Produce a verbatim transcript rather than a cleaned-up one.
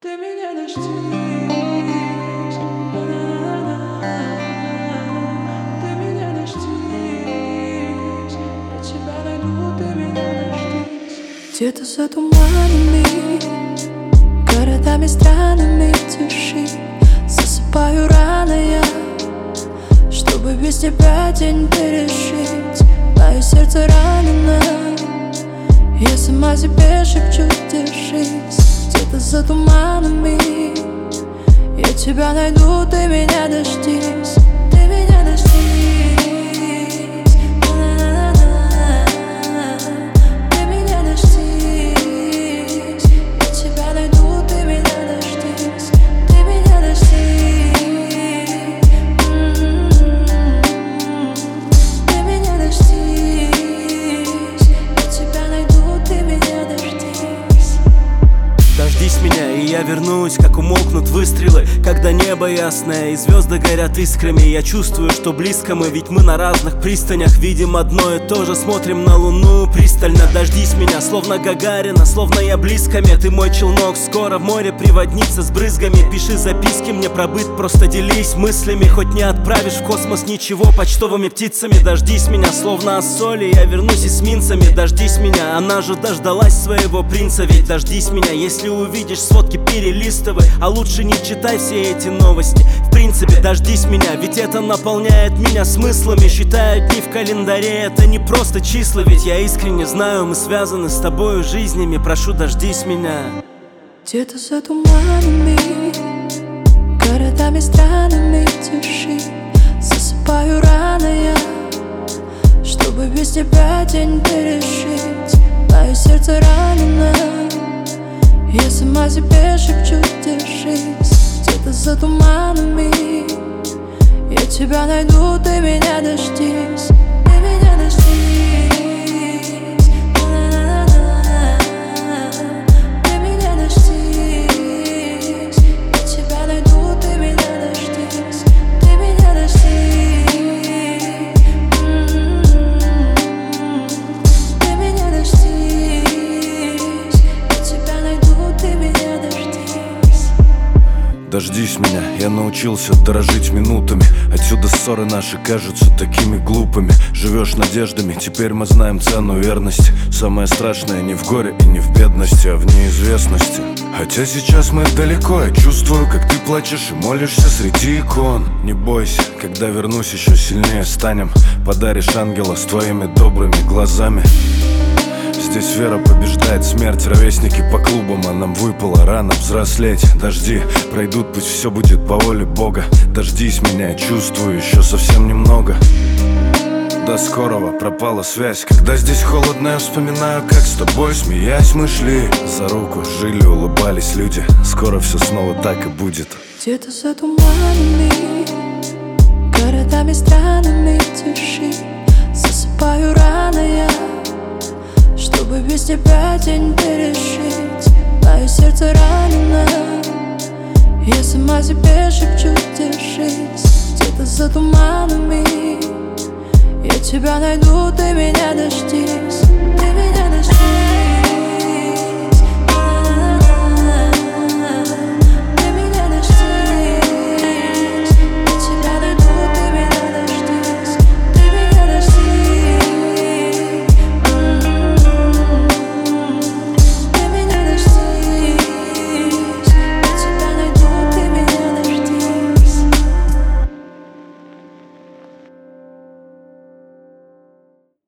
Ты меня дождись, ты меня дождись, я тебя найду, ты меня дождись. Где-то за туманами, городами странами тиши, засыпаю рано я, чтобы без тебя день пережить. Мое сердце ранено, я сама себе шепчу, держись. Где-то за туманами я тебя найду, ты меня дождись. Ты меня дождись, ты меня дождись. Я тебя найду, ты меня дождись. Ты меня дождись, ты меня дождись. Я тебя найду, ты меня дождись. Дождись меня, и я вернусь, как умолкнут выстрелы, когда небо ясное и звезды горят искрами. Я чувствую, что близко мы, ведь мы на разных пристанях видим одно и то же, смотрим на луну пристально. Дождись меня, словно Гагарина, словно я близко. Ты мой челнок, скоро в море приводнится с брызгами. Пиши записки мне про быт, просто делись мыслями. Хоть не отправишь в космос ничего почтовыми птицами. Дождись меня, словно Ассоли, я вернусь эсминцами. Дождись меня, она же дождалась своего принца. Ведь дождись меня, если увидишь сводки, перелистывай, а лучше не читай все эти новости. В принципе, дождись меня, ведь это наполняет меня смыслами. Считаю дни в календаре, это не просто числа. Ведь я искренне знаю, мы связаны с тобою жизнями. Прошу, дождись меня. Где-то за туманами, городами странами тиши, засыпаю рано я, чтобы без тебя день пережить. Мое сердце ранено, я сама себе шепчу, держись. Где-то за туманами я тебя найду, ты меня дождись. Ты меня дождись, ты меня дождись. Я тебя найду, ты меня дождись. Ты меня дождись, ты меня дождись. Я тебя найду, ты меня дождись. Дождись меня, я научился дорожить минутами. Отсюда ссоры наши кажутся такими глупыми. Живешь надеждами, теперь мы знаем цену верности. Самое страшное не в горе и не в бедности, а в неизвестности. Хотя сейчас мы далеко, я чувствую, как ты плачешь и молишься среди икон. Не бойся, когда вернусь, еще сильнее станем. Подаришь ангела с твоими добрыми глазами. Здесь вера побеждает смерть, ровесники по клубам, а нам выпало рано взрослеть. Дожди пройдут, пусть все будет по воле Бога. Дождись меня, я чувствую, еще совсем немного. До скорого, пропала связь. Когда здесь холодно, я вспоминаю, как с тобой, смеясь, мы шли за руку, жили, улыбались люди. Скоро все снова так и будет. Где-то за туманами, городами странами тиши, засыпаю рано я, чтобы без тебя день пережить. Мое сердце ранено, я сама себе шепчу, держись. Где-то за туманами я тебя найду, ты меня дождись. Ты меня дождись.